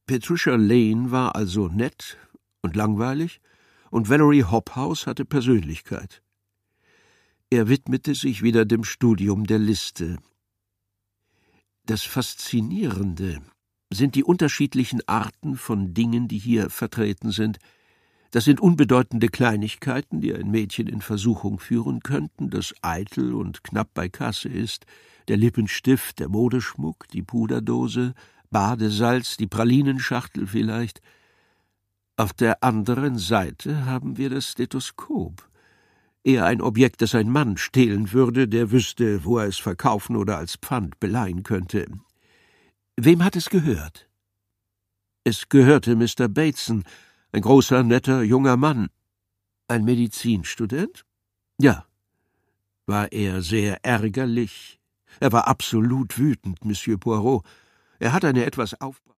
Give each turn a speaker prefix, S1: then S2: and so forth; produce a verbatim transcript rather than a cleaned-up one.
S1: Patricia Lane war also nett und langweilig, und Valerie Hobhouse hatte Persönlichkeit. Er widmete sich wieder dem Studium der Liste. Das Faszinierende sind die unterschiedlichen Arten von Dingen, die hier vertreten sind. Das sind unbedeutende Kleinigkeiten, die ein Mädchen in Versuchung führen könnten, das eitel und knapp bei Kasse ist, der Lippenstift, der Modeschmuck, die Puderdose, Badesalz, die Pralinenschachtel vielleicht. Auf der anderen Seite haben wir das Stethoskop. Eher ein Objekt, das ein Mann stehlen würde, der wüsste, wo er es verkaufen oder als Pfand beleihen könnte. Wem hat es gehört? Es gehörte Mister Bateson, ein großer, netter, junger Mann. Ein Medizinstudent? Ja. War er sehr ärgerlich? Er war absolut wütend, Monsieur Poirot. Er hat eine etwas auf